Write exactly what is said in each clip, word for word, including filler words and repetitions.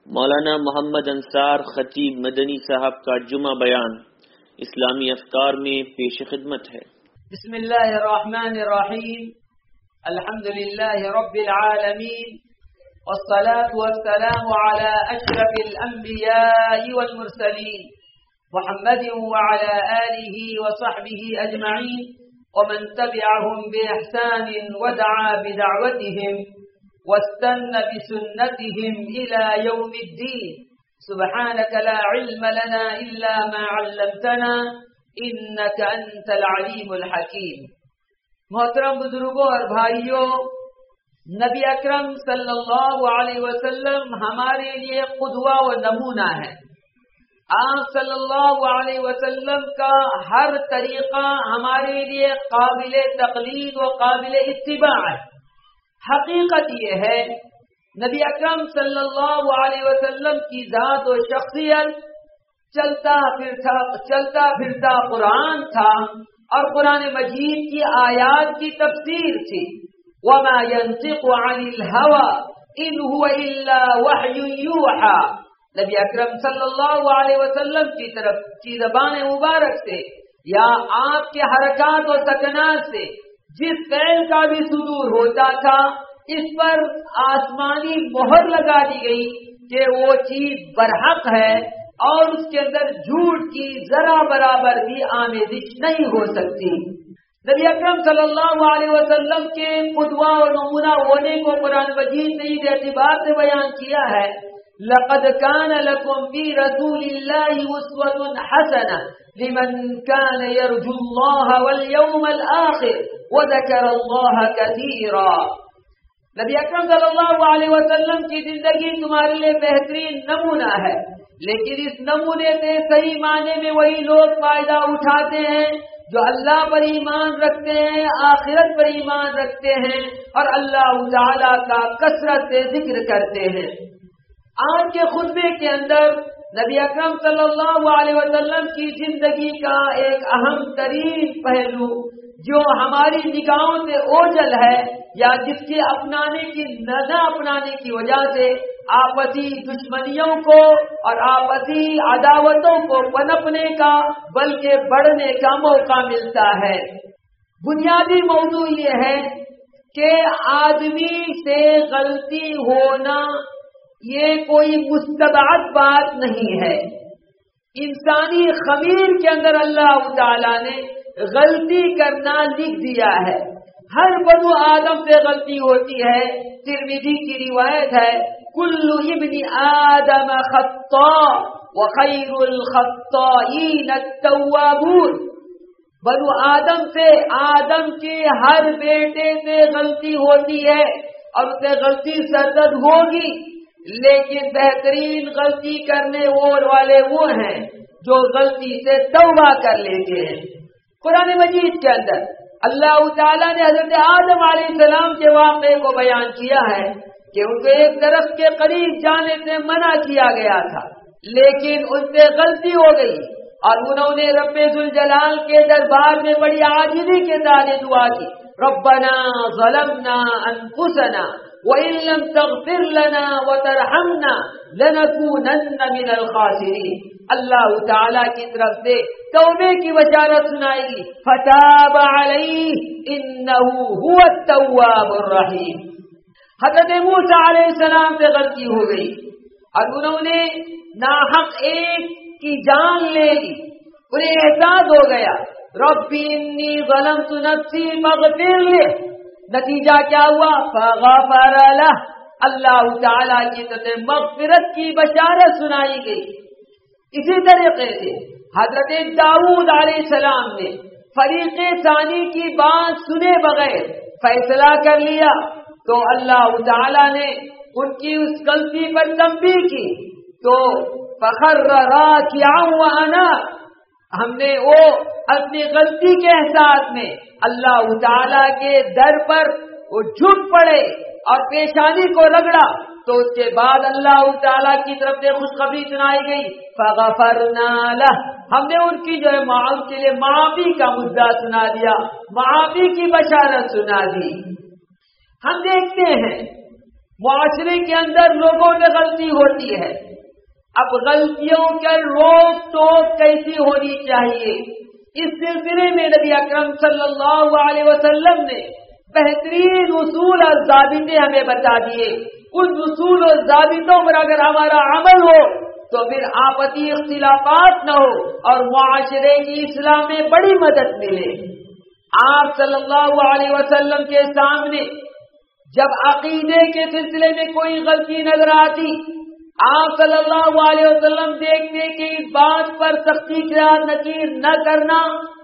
مولانا محمد انصار خطیب مدنی صاحب کا جمعہ بیان اسلامی افکار میں پیش خدمت ہے۔ بسم اللہ الرحمن الرحیم، الحمد للہ رب العالمین، والصلاة والسلام على اشرف الانبیاء والمرسلین محمد وعلى آلہ وصحبہ اجمعین ومن تبعهم بإحسان ودعا بدعوتهم واستنى بسنتهم إلى يوم الدين سبحانك لا علم لنا إلا ما علمتنا إنك أنت العليم الحكيم۔ محترم بزرگوں اور بھائیوں، نبی اکرم صلی اللہ علیہ وسلم ہمارے لیے قدوہ و نمونہ ہے۔ آپ صلی اللہ علیہ وسلم کا ہر طریقہ ہمارے لیے قابل تقلید و قابل اتباع ہے۔ حقیقت یہ ہے نبی اکرم صلی اللہ علیہ وسلم کی ذات و شخصیت چلتا پھرتا چلتا پھرتا قرآن تھا اور قرآن مجید کی آیات کی تفسیر تھی۔ وما ينطق عن الهوى ان هو الا وحی یوحى۔ نبی اکرم صلی اللہ علیہ وسلم کی طرف کی زبان مبارک سے یا آپ کے حرکات و سکنات سے جس فعل کا بھی صدور ہوتا تھا اس پر آسمانی مہر لگا دی گئی کہ وہ چیز برحق ہے اور اس کے اندر جھوٹ کی ذرا برابر بھی آمیزش نہیں ہو سکتی۔ نبی اکرم صلی اللہ علیہ وسلم کے قدوہ و نمونہ ہونے کو قرآن مجید نے اس اعتبار سے بیان کیا ہے، لقد كان لكم في رسول الله أسوة حسنة لمن كان يرجو الله واليوم الآخر وذكر الله كثيرا۔ نبی اکرم صلی اللہ علیہ وسلم کی زندگی تمہارے لیے بہترین نمونہ ہے، لیکن اس نمونے سے صحیح معنی میں وہی لوگ فائدہ اٹھاتے ہیں جو اللہ پر ایمان رکھتے ہیں، آخرت پر ایمان رکھتے ہیں اور اللہ تعالی کا کثرت سے ذکر کرتے ہیں۔ آج کے خطبے کے اندر نبی اکرم صلی اللہ علیہ وسلم کی زندگی کا ایک اہم ترین پہلو جو ہماری نگاہوں سے اوجھل ہے یا جس کے اپنانے کی نہ اپنانے کی وجہ سے آپسی دشمنیوں کو اور آپسی عداوتوں کو پنپنے کا بلکہ بڑھنے کا موقع ملتا ہے۔ بنیادی موضوع یہ ہے کہ آدمی سے غلطی ہونا یہ کوئی مستبعد بات نہیں ہے۔ انسانی خمیر کے اندر اللہ تعالیٰ نے غلطی کرنا لکھ دیا ہے۔ ہر بنو آدم سے غلطی ہوتی ہے۔ ترمذی کی روایت ہے، کل ابن آدم خطاء وخیر الخطائین التوابون۔ بنو آدم سے آدم کے ہر بیٹے سے غلطی ہوتی ہے اور اسے غلطی سرزد ہوگی، لیکن بہترین غلطی کرنے والے وہ ہیں جو غلطی سے توبہ کر لیتے ہیں۔ قرآن مجید کے اندر اللہ تعالیٰ نے حضرت آدم علیہ السلام کے واقعے کو بیان کیا ہے کہ ان کو ایک درخت کے قریب جانے سے منع کیا گیا تھا، لیکن ان سے غلطی ہو گئی اور انہوں نے رب ذوالجلال کے دربار میں بڑی عاجزی کے ساتھ دعا کی، ربنا ظلمنا انفسنا وَإِن لَّمْ تَغْفِرْ لَنَا وَتَرْحَمْنَا لَنَكُونَنَّ مِنَ الْخَاسِرِينَ۔ اللہ تعالیٰ کی طرف سے توبے کی بشارت سنائے گی، فَتَابَ عَلَيْهِ إِنَّهُ هُوَ التَّوَّابُ الرَّحِيمُ۔ حضرت موسیٰ علیہ السلام سے غلطی ہو گئی اور انہوں نے ناحق ایک کی جان لے لی، انہیں احساس ہو گیا، رَبِّ إِنِّي ظَلَمْتُ نَفْسِي فَاغْفِرْ لِي۔ نتیجہ کیا ہوا؟ فغفر لہ، اللہ تعالیٰ کی طرف مغفرت کی بشارت سنائی گئی۔ اسی طریقے سے حضرت داؤد علیہ السلام نے فریق ثانی کی بات سنے بغیر فیصلہ کر لیا تو اللہ تعالیٰ نے ان کی اس غلطی پر تنبیہ کی تو فخر راکعا واناب، ہم نے وہ اپنی غلطی کے احساس میں اللہ تعالیٰ کے در پر وہ جھک پڑے اور پیشانی کو رگڑا تو اس کے بعد اللہ تعالیٰ کی طرف سے خوشخبری سنائی گئی، فغفرنا لہ، ہم نے ان کی جو ہے معاف کے لیے معافی کا مدعا سنا دیا، معافی کی بشارت سنا دی۔ ہم دیکھتے ہیں معاشرے کے اندر لوگوں میں غلطی ہوتی ہے، اب غلطیوں کا روک ٹوک کیسی ہونی چاہیے، اس سلسلے میں نبی اکرم صلی اللہ علیہ وسلم نے بہترین اصول اور ضابطے ہمیں بتا دیے. ان اصول اور ضابطوں پر اگر ہمارا عمل ہو تو پھر آپسی اختلافات نہ ہو اور معاشرے کی اصلاح میں بڑی مدد ملے. آپ صلی اللہ علیہ وسلم کے سامنے جب عقیدے کے سلسلے میں کوئی غلطی نظر آتی، آپ صلی اللہ علیہ وسلم دیکھتے کہ اس بات پر سختی سے نکیر نہ کرنا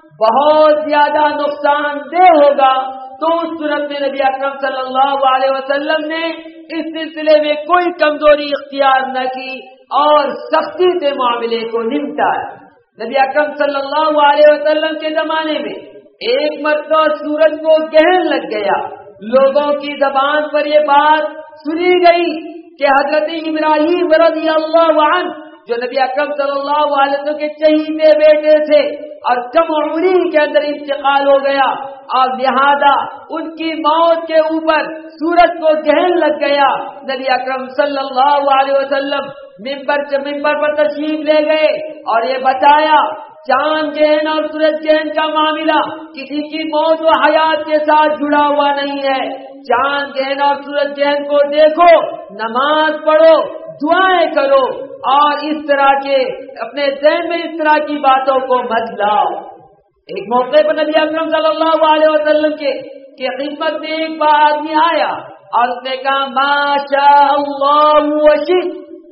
بہت زیادہ نقصان دہ ہوگا، تو اس صورت میں نبی اکرم صلی اللہ علیہ وسلم نے اس سلسلے میں کوئی کمزوری اختیار نہ کی اور سختی سے معاملے کو نمٹایا. نبی اکرم صلی اللہ علیہ وسلم کے زمانے میں ایک مرتبہ سورج کو گرہن لگ گیا. لوگوں کی زبان پر یہ بات سنی گئی کہ حضرت ابراہیم رضی اللہ عنہ جو نبی اکرم صلی اللہ علیہ وسلم کے چہیتے بیٹے تھے اور کم عمری کے اندر انتقال ہو گیا، اور لہذا ان کی موت کے اوپر سورج کو گرہن لگ گیا. نبی اکرم صلی اللہ علیہ وسلم ممبر سے ممبر پر تشریف لے گئے اور یہ بتایا چاند گہن اور سورج گہن کا معاملہ کسی کی موت و حیات کے ساتھ جڑا ہوا نہیں ہے. چاند گہن اور سورج گہن کو دیکھو، نماز پڑھو، دعائیں کرو، اور اس طرح کے اپنے ذہن میں اس طرح کی باتوں کو مت لاؤ. ایک موقع پر نبی اکرم صلی اللہ علیہ وسلم کے کی خدمت میں ایک بار آدمی آیا اور اس نے کہا ما شاء اللہ وشئت،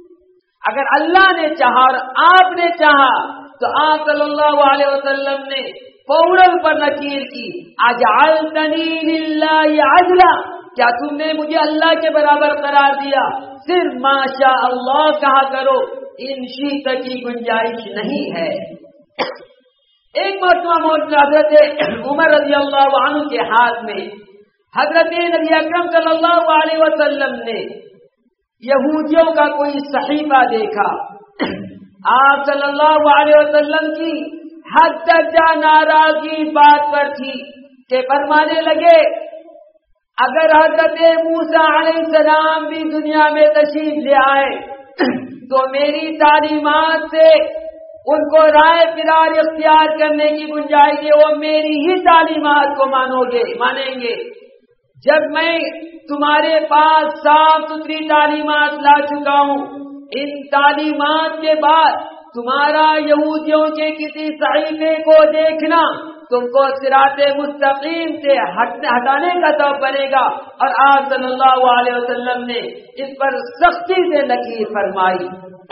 اگر اللہ نے چاہا اور آپ نے چاہا. تو آپ صلی اللہ علیہ وسلم نے فوراً پر نکیر کی، اجعلتنی للہ عجلا، کیا تم نے مجھے اللہ کے برابر قرار دیا؟ صرف ماشاء اللہ کہا کرو، ان شیط کی گنجائش نہیں ہے. ایک مرتبہ موجود حضرت عمر رضی اللہ عنہ کے ہاتھ میں حضرت نبی اکرم صلی اللہ علیہ وسلم نے یہودیوں کا کوئی صحیفہ دیکھا. آپ صلی اللہ علیہ وسلم کی حد درجہ ناراضگی بات پر تھی کہ فرمانے لگے اگر حضرت موسیٰ علیہ السلام بھی دنیا میں تشریف لے آئے تو میری تعلیمات سے ان کو رائے فرار اختیار کرنے کی گنجائش ہے، وہ میری ہی تعلیمات کو مانو گے مانیں گے. جب میں تمہارے پاس صاف ستھری تعلیمات لا چکا ہوں، ان تعلیمات کے بعد تمہارا یہودیوں کے کسی صحیفے کو دیکھنا تم کو صراط مستقیم سے ہٹانے کا سبب بنے گا. اور آپ صلی اللہ علیہ وسلم نے اس پر سختی سے نکیر فرمائی.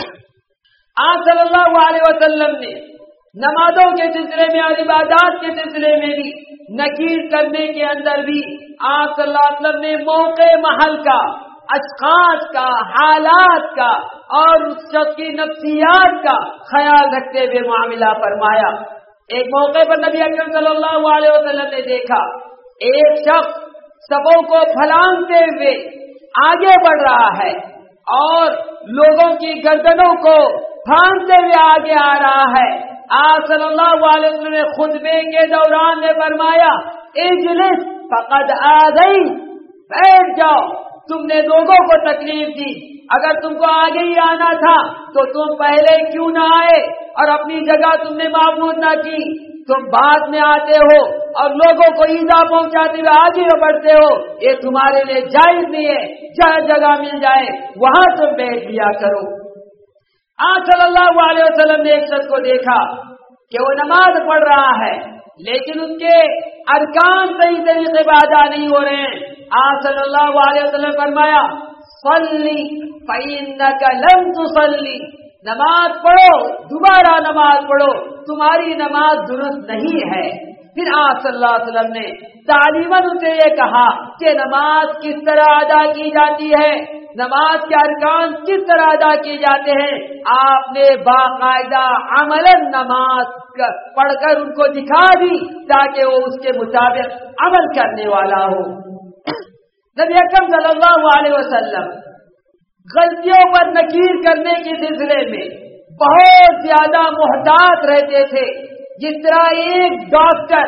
آپ صلی اللہ علیہ وسلم نے نمازوں کے سلسلے میں اور عبادات کے سلسلے میں بھی نکیر کرنے کے اندر بھی آپ صلی اللہ علیہ وسلم نے موقع محل کا، اشخاص کا، حالات کا اور اس شخص کی نفسیات کا خیال رکھتے ہوئے معاملہ فرمایا. ایک موقع پر نبی اکرم صلی اللہ علیہ وسلم نے دیکھا ایک شخص سبوں کو پھلانگتے ہوئے آگے بڑھ رہا ہے اور لوگوں کی گردنوں کو پھانستے ہوئے آگے آ رہا ہے. آپ صلی اللہ علیہ وسلم نے خطبے کے دوران میں فرمایا اجلس فقد آذیت، بیٹھ جاؤ، تم نے لوگوں کو تکلیف دی، اگر تم کو آگے ہی آنا تھا تو تم پہلے کیوں نہ آئے اور اپنی جگہ تم نے معبود نہ کی. تم بعد میں آتے ہو اور لوگوں کو ایذا پہنچاتے ہوئے آگے بڑھتے ہو، یہ تمہارے لیے جائز نہیں ہے. جہاں جگہ مل جائے وہاں تم بیٹھ لیا کرو. آپ صلی اللہ علیہ وسلم نے ایک شخص کو دیکھا کہ وہ نماز پڑھ رہا ہے لیکن ان کے ارکان صحیح طریقے سے ادا نہیں ہو رہے ہیں. آپ صلی اللہ علیہ وسلم فرمایا صلی فإنک لم تصلی، نماز پڑھو، دوبارہ نماز پڑھو، تمہاری نماز درست نہیں ہے. پھر آپ صلی اللہ علیہ وسلم نے تعلیماً اسے یہ کہا کہ نماز کس طرح ادا کی جاتی ہے، نماز کے ارکان کس طرح ادا کیے جاتے ہیں. آپ نے باقاعدہ عملاً نماز پڑھ کر ان کو دکھا دی تاکہ وہ اس کے مطابق عمل کرنے والا ہو. نبی اکرم صلی اللہ علیہ وسلم غلطیوں پر نکیر کرنے کے سلسلے میں بہت زیادہ محتاط رہتے تھے. جس طرح ایک ڈاکٹر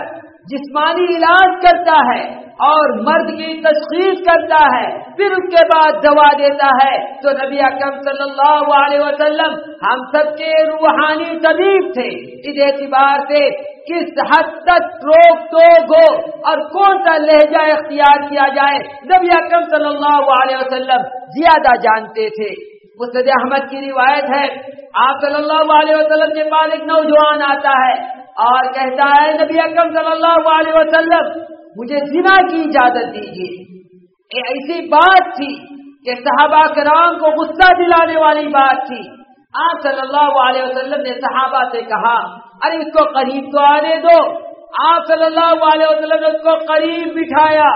جسمانی علاج کرتا ہے اور مرد کی تشخیص کرتا ہے، پھر اس کے بعد دوا دیتا ہے، تو نبی اکرم صلی اللہ علیہ وسلم ہم سب کے روحانی طبیب تھے۔ اس اعتبار سے کس حد تک روک ٹوک ہو اور کون سا لہجہ اختیار کیا جائے، نبی اکرم صلی اللہ علیہ وسلم زیادہ جانتے تھے۔ مسند احمد کی روایت ہے، آپ صلی اللہ علیہ وسلم کے پاس ایک نوجوان آتا ہے اور کہتا ہے، نبی اکرم صلی اللہ علیہ وسلم مجھے زنا کی اجازت دیجیے۔ یہ ایسی بات تھی کہ صحابہ کرام کو غصہ دلانے والی بات تھی۔ آپ صلی اللہ علیہ وسلم نے صحابہ سے کہا، ارے اس کو قریب تو آنے دو۔ آپ صلی اللہ علیہ وسلم نے اس کو قریب بٹھایا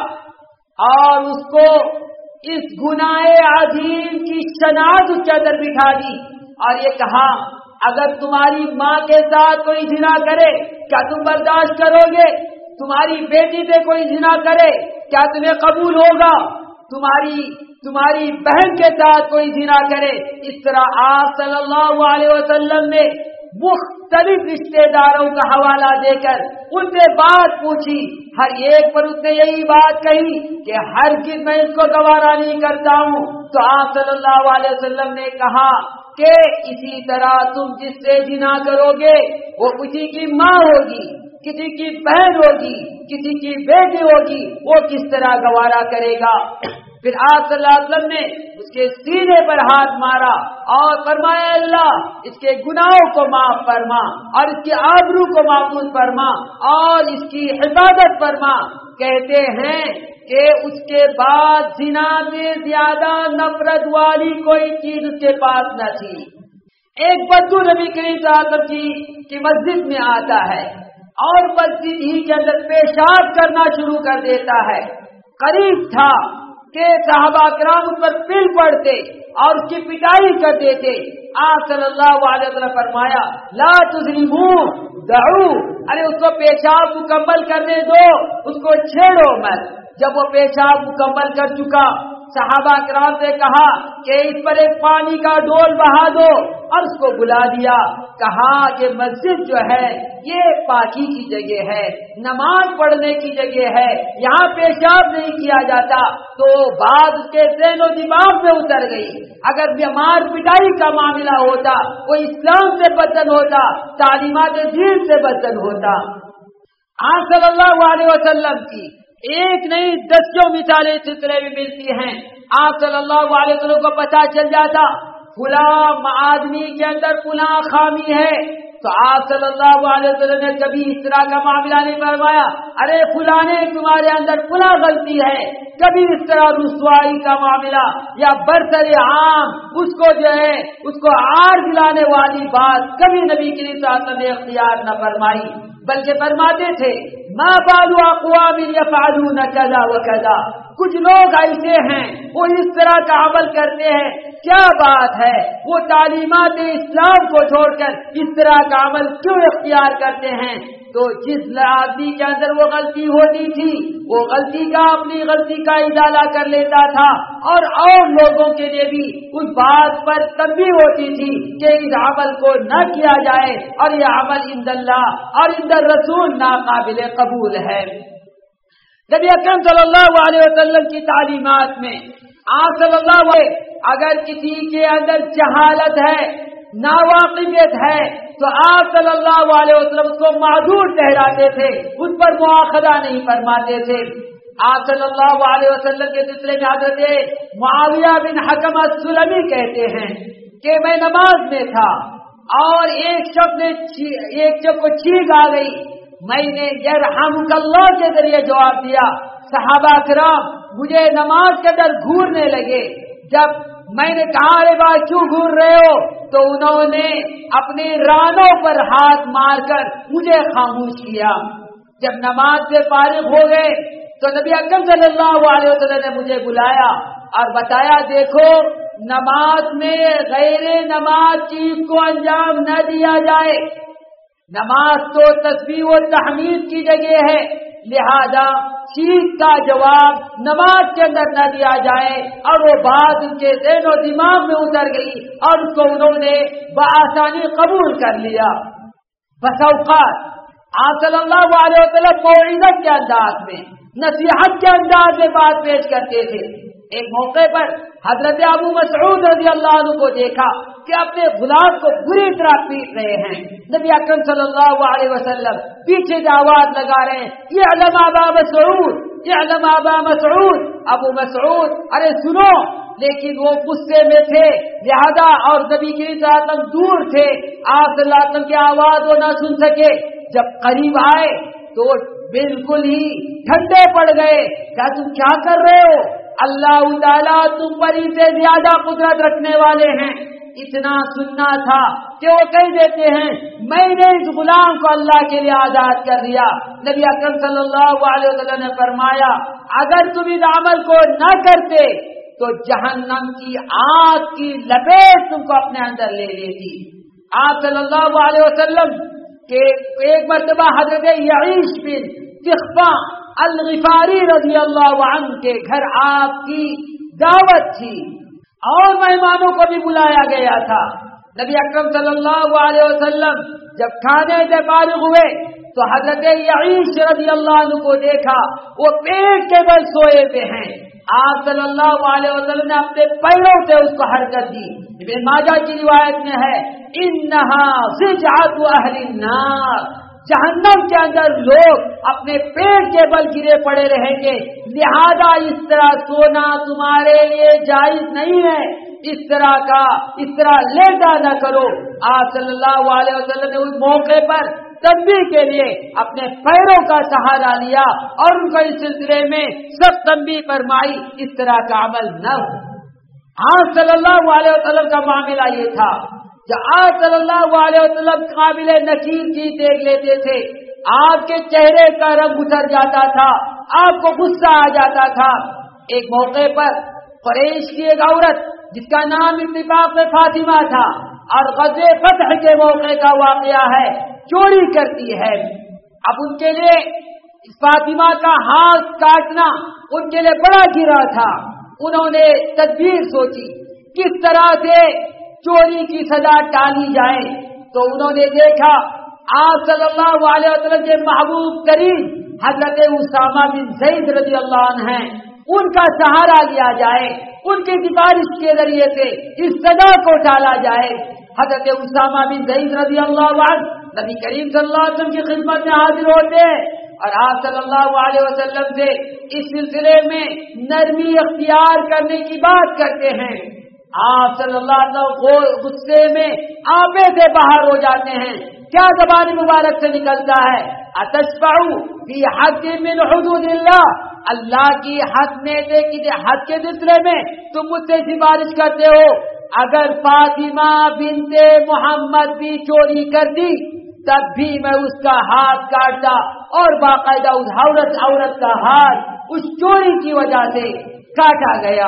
اور اس کو اس گناہ عظیم کی شناخت اس کے اندر بٹھا دی اور یہ کہا، اگر تمہاری ماں کے ساتھ کوئی زنا کرے کیا تم برداشت کرو گے؟ تمہاری بیٹی سے کوئی زنا کرے کیا تمہیں قبول ہوگا؟ تمہاری تمہاری بہن کے ساتھ کوئی زنا کرے؟ اس طرح آپ صلی اللہ علیہ وسلم نے مختلف رشتے داروں کا حوالہ دے کر ان سے بات پوچھی، ہر ایک پر اس نے یہی بات کہی کہ ہرگز میں اس کو گوارا نہیں کرتا ہوں۔ تو آپ صلی اللہ علیہ وسلم نے کہا کہ اسی طرح تم جس سے زنا کرو گے وہ کسی کی ماں ہوگی، کسی کی بہن ہوگی، کسی کی بیٹی ہوگی، وہ کس طرح گوارا کرے گا؟ پھر آپ صلی اللہ علیہ وسلم نے اس کے سینے پر ہاتھ مارا اور فرمایا، اللہ اس کے گناہوں کو معاف فرما اور اس کی آبرو کو محفوظ فرما اور اس کی حفاظت فرما۔ کہتے ہیں کہ اس کے بعد زنا سے زیادہ نفرت والی کوئی چیز اس کے پاس نہ تھی۔ ایک بدو نبی کریم صلی اللہ علیہ وسلم کی مسجد میں آتا ہے اور مسجد ہی کے اندر پیشاب کرنا شروع کر دیتا ہے۔ قریب تھا کہ صحابہ کرام اس پر پل پڑتے اور اس کی پٹائی کر دیتے۔ آپ صلی اللہ علیہ وسلم فرمایا، لا تظلموا دعو، ارے اس کو پیشاب مکمل کرنے دو، اس کو چھیڑو مت۔ جب وہ پیشاب مکمل کر چکا، صحابہ کرام سے کہا کہ اس پر ایک پانی کا ڈول بہا دو اور اس کو بلا دیا۔ کہا کہ مسجد جو ہے یہ پاکی کی جگہ ہے، نماز پڑھنے کی جگہ ہے، یہاں پیشاب نہیں کیا جاتا۔ تو بات اس کے ذہن و دماغ میں اتر گئی۔ اگر بیمار پٹائی کا معاملہ ہوتا، وہ اسلام سے بدتر ہوتا، تعلیمات دین سے بدتر ہوتا۔ آپ صلی اللہ علیہ وسلم کی ایک نہیں دسوں مثالیں سلسلے میں ملتی ہیں۔ آپ صلی اللہ علیہ وسلم کو پتہ چل جاتا فلاں آدمی کے اندر فلاں خامی ہے، تو آپ صلی اللہ علیہ وسلم نے کبھی اس طرح کا معاملہ نہیں فرمایا، ارے فلانے تمہارے اندر فلاں غلطی ہے۔ کبھی اس طرح رسوائی کا معاملہ یا برسر عام اس کو جو ہے اس کو آر دلانے والی بات کبھی نبی کریم صلی اللہ علیہ وسلم نے اختیار نہ فرمائی، بلکہ فرماتے تھے، ما بال اقوام یفعلون کذا وکذا، کچھ لوگ ایسے ہیں وہ اس طرح کا عمل کرتے ہیں، کیا بات ہے وہ تعلیمات اسلام کو چھوڑ کر اس طرح کا عمل کیوں اختیار کرتے ہیں؟ تو جس آدمی کے اندر وہ غلطی ہوتی تھی وہ غلطی کا اپنی غلطی کا ازالہ کر لیتا تھا اور اور لوگوں کے لیے بھی اس بات پر تنبیہ ہوتی تھی کہ اس عمل کو نہ کیا جائے اور یہ عمل عند اللہ اور عند الرسول ناقابل قبول ہے۔ نبی اکرم صلی اللہ علیہ وسلم کی تعلیمات میں آپ صلی اللہ علیہ وسلم اگر کسی کے اندر جہالت ہے، ناواقفیت ہے، تو آپ صلی اللہ علیہ وسلم اس کو معذور ٹھہراتے تھے، اس پر مواخذہ نہیں فرماتے تھے۔ آپ صلی اللہ علیہ وسلم کے سلسلے میں حضرت معاویہ بن حکم السلمی کہتے ہیں کہ میں نماز میں تھا اور ایک شخص نے ایک شخص کو چھینک آ گئی، میں نے یرحمک اللہ کے ذریعے جواب دیا۔ صحابہ کرام مجھے نماز کے اندر گھورنے لگے، جب میں نے کہا ارے بھائی کیوں گھور رہے ہو، تو انہوں نے اپنے رانوں پر ہاتھ مار کر مجھے خاموش کیا۔ جب نماز سے فارغ ہو گئے تو نبی اکرم صلی اللہ علیہ وسلم نے مجھے بلایا اور بتایا، دیکھو نماز میں غیر نماز چیز کو انجام نہ دیا جائے، نماز تو تسبیح و تحمید کی جگہ ہے، لہذا چیز کا جواب نماز کے اندر نہ دیا جائے۔ اور وہ بات ان کے ذہن و دماغ میں اتر گئی اور اس کو انہوں نے بآسانی قبول کر لیا۔ بس اوقات آپ صلی اللہ علیہ وسلم موعظت کے انداز میں، نصیحت کے انداز میں بات پیش کرتے تھے۔ ایک موقع پر حضرت ابو مسعود رضی اللہ عنہ کو دیکھا کہ اپنے غلام کو بری طرح پیٹ رہے ہیں۔ نبی اکرم صلی اللہ علیہ وسلم پیچھے سے آواز لگا رہے ہیں، یہ علم ابا مسعود، یہ علم ابا مسعود، ابو مسعود ارے سنو، لیکن وہ غصے میں تھے لہذا اور نبی کریم صلی اللہ علیہ وسلم دور تھے، آپ صلی اللہ علیہ وسلم کی آواز وہ نہ سن سکے۔ جب قریب آئے تو بالکل ہی ٹھنڈے پڑ گئے، کہا تم کیا کر رہے ہو؟ اللہ تعالیٰ تم پر ہی سے زیادہ قدرت رکھنے والے ہیں۔ اتنا سننا تھا کہ وہ کہہ دیتے ہیں میں نے اس غلام کو اللہ کے لیے آزاد کر دیا۔ نبی اکرم صلی اللہ علیہ وسلم نے فرمایا اگر تم اس عمل کو نہ کرتے تو جہنم کی آگ کی لپیٹ تم کو اپنے اندر لے لیتی۔ آپ صلی اللہ علیہ وسلم کہ ایک مرتبہ حضرت یعیش بن تخفا الغفاری رضی اللہ عنہ کے گھر آپ کی دعوت تھی اور مہمانوں کو بھی بلایا گیا تھا۔ نبی اکرم صلی اللہ علیہ وسلم جب کھانے سے فارغ ہوئے تو حضرت یعیش رضی اللہ عنہ کو دیکھا وہ پیٹ کے بل سوئے ہوئے ہیں۔ آپ صلی اللہ علیہ وسلم نے اپنے پیروں سے اس کو حرکت دی۔ ابن ماجہ کی روایت میں ہے انہا زجعت اہل النار، جہنم کے اندر لوگ اپنے پیٹ کے بل گرے پڑے رہیں گے، لہذا اس طرح سونا تمہارے لیے جائز نہیں ہے، اس طرح کا اس طرح لیٹا نہ کرو۔ آپ صلی اللہ علیہ وسلم نے اس موقع پر تنبیہ کے لیے اپنے پیروں کا سہارا لیا اور ان کو اس سلسلے میں سخت تنبیہ فرمائی اس طرح کا عمل نہ ہو۔ آپ صلی اللہ علیہ وسلم کا معاملہ یہ تھا کہ آپ صلی اللہ علیہ وسلم قابل نکیر چیز دیکھ لیتے تھے، آپ کے چہرے کا رنگ اتر جاتا تھا، آپ کو غصہ آ جاتا تھا۔ ایک موقع پر قریش کی ایک عورت جس کا نام اتفاق میں فاطمہ تھا اور غزوہ فتح کے موقع کا واقعہ ہے، چوری کرتی ہے۔ اب ان کے لیے فاطمہ کا ہاتھ کاٹنا ان کے لیے بڑا گرا تھا۔ انہوں نے تدبیر سوچی کس طرح سے چوری کی سزا ٹالی جائے، تو انہوں نے دیکھا آپ صلی اللہ علیہ وسلم کے محبوب کریم حضرت اسامہ بن زید رضی اللہ عنہ ہیں، ان کا سہارا لیا جائے، ان کی سفارش کے ذریعے سے اس سزا کو ٹالا جائے۔ حضرت اسامہ بن زید رضی اللہ عنہ نبی کریم صلی اللہ علیہ وسلم کی خدمت میں حاضر ہوتے ہیں اور آپ صلی اللہ علیہ وسلم سے اس سلسلے میں نرمی اختیار کرنے کی بات کرتے ہیں۔ آپ صلی اللہ علیہ وسلم غصے میں آپے سے باہر ہو جاتے ہیں۔ کیا زبان مبارک سے نکلتا ہے؟ اتشفعوا فی حد من حدود اللہ، اللہ کی حد میں سے کسی حد کے سلسلے میں تم مجھ سے سفارش کرتے ہو۔ اگر فاطمہ بنت محمد بھی چوری کر دی تب بھی میں اس کا ہاتھ کاٹتا اور باقاعدہ اس عورت عورت کا ہاتھ اس چوری کی وجہ سے کاٹا گیا۔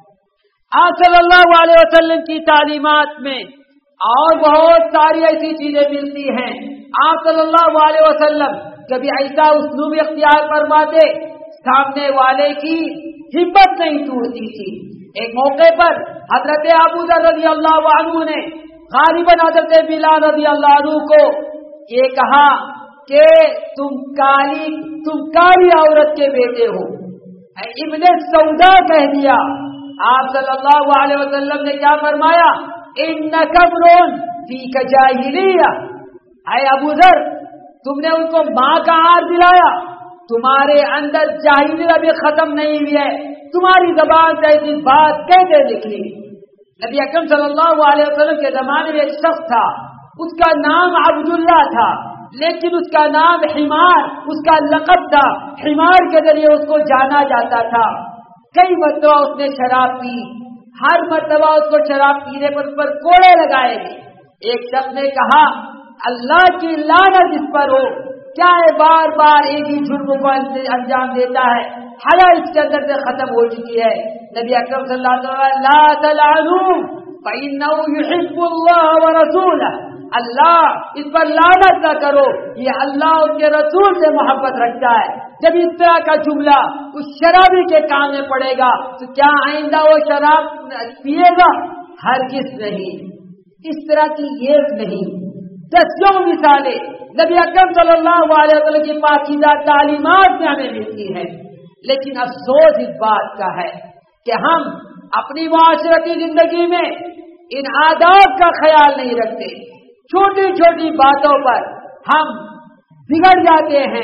آپ صلی اللہ علیہ وسلم کی تعلیمات میں اور بہت ساری ایسی چیزیں ملتی ہیں۔ آپ صلی اللہ علیہ وسلم کبھی ایسا اسلوب اختیار فرماتے سامنے والے کی ہمت نہیں ٹوٹتی تھی۔ ایک موقع پر حضرت ابو ذر رضی اللہ عنہ نے غالباً حضرت بلال رضی اللہ عنہ کو یہ کہا کہ تم کالی تم کالی عورت کے بیٹے ہو، ابن سودا کہہ دیا۔ آپ صلی اللہ علیہ وسلم نے کیا فرمایا؟ انک امرؤ فیک جاہلیہ، اے ابو ذر تم نے ان کو ماں کا ہار دلایا، تمہارے اندر جاہلیت ابھی ختم نہیں ہوئی ہے، تمہاری زبان سے ایسی بات کیسے نکلی؟ نبی اکرم صلی اللہ علیہ وسلم کے زمانے میں ایک شخص تھا، اس کا نام عبداللہ تھا، لیکن اس کا نام حمار اس کا لقب تھا، حمار کے ذریعے اس کو جانا جاتا تھا۔ کئی مرتبہ اس نے شراب پی، ہر مرتبہ اس کو شراب پینے پر اس پر کوڑے لگائے گئے۔ ایک شخص نے کہا اللہ کی لعنت اس پر ہو، کیا ہے بار بار ایک ہی جرم کو انجام دیتا ہے، حیا اس کے اندر سے ختم ہو چکی ہے۔ نبی اکرم صلی اللہ علیہ وسلم لا تلعنوا فإنه يحب الله ورسوله، اللہ اس پر لعنت نہ کرو، یہ اللہ اس کے رسول سے محبت رکھتا ہے۔ جب اس طرح کا جملہ اس شرابی کے کان میں پڑے گا تو کیا آئندہ وہ شراب پیے گا؟ ہرگز نہیں۔ اس طرح کی یہ نہیں दसियों मिसालें नबी अकरम सल्लल्लाहु अलैहि वसल्लम की पाकीज़ा तालीमात में हमें मिलती है। लेकिन अफसोस इस बात का है कि हम अपनी मुआशरती जिंदगी में इन आदाब का ख्याल नहीं रखते। छोटी छोटी बातों पर हम बिगड़ जाते हैं,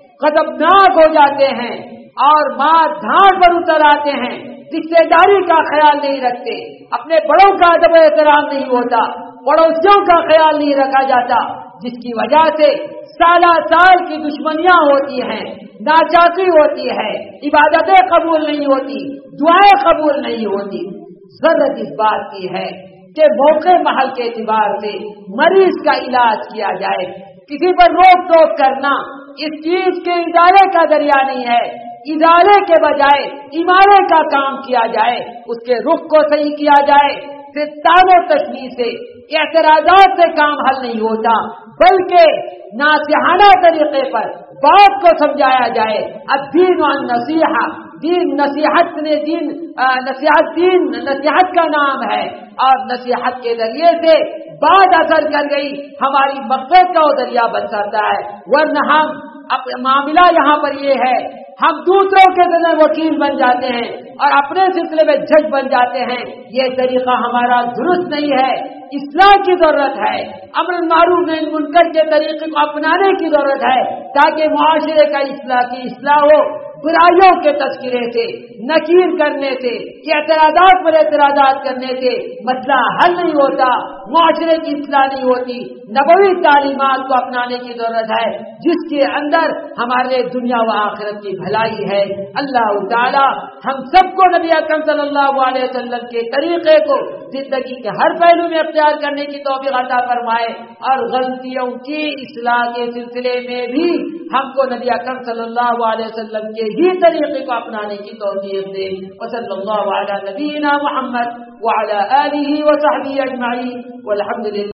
गजबनाक हो जाते हैं और मार धाड़ पर उतर आते हैं। रिश्तेदारी का ख्याल नहीं रखते, अपने बड़ों का अदब एहतराम नहीं होता, पड़ोसियों का ख्याल नहीं रखा जाता, जिसकी वजह से साला साल की दुश्मनियां होती हैं, नाचाकी होती है, इबादतें कबूल नहीं होती, दुआएं कबूल नहीं होती। जरूरत इस बात की है कि मौके महल के एतबार से मरीज का इलाज किया जाए। किसी पर रोक टोक करना इस चीज के इदारे का जरिया नहीं है। इदारे के बजाय इमारे का काम किया जाए, उसके रुख को सही किया जाए। सिर्फ तानो तशनी से, एतराजात से काम हल नहीं होता, बल्कि नासिहाना तरीके पर बात को समझाया जाए। अब दीन व नसीहा, दीन नसीहत ने दीन नसीहत दीन नसीहत का नाम है और नसीहत के जरिए से बात असर कर गई, हमारी मक़सद का जरिया बन सकता है। वरना हम अब मामला यहाँ पर ये है, हम दूसरों के जरिए वकील बन जाते हैं और अपने सिलसिले में जज बन जाते हैं। ये तरीका हमारा दुरुस्त नहीं है। इस्लाह की जरूरत है, अमर मारूफ नही मुनकर के तरीके को अपनाने की जरूरत है ताकि मुआशरे का इस्लाह की इस्लाह हो। बुराइयों के तस्करे से, नकीर करने से, एतराजात पर एतराजात करने से मसला हल नहीं होता, मुआशरे की इस्लाह नहीं होती। नबवी तालीमात को अपनाने की जरूरत है जिसके अंदर हमारे दुनिया व आखिरत की भलाई है। अल्लाह ताला हम सबको नबी अकरम सल्लल्लाहु अलैहि वसल्लम के तरीके को जिंदगी के हर पहलू में अख्तियार करने की तौफीक अता फरमाए और गलतियों की इस्लाह के सिलसिले में भी हमको नबी अकरम सल्लल्लाहु अलैहि वसल्लम के ही तरीके को अपनाने की तौफीक दे। वसल्लल्लाहु अला नबीना मुहम्मद व अला आलिहि व सहबिहि अजमईन वल्हम्दुलिल्लाह।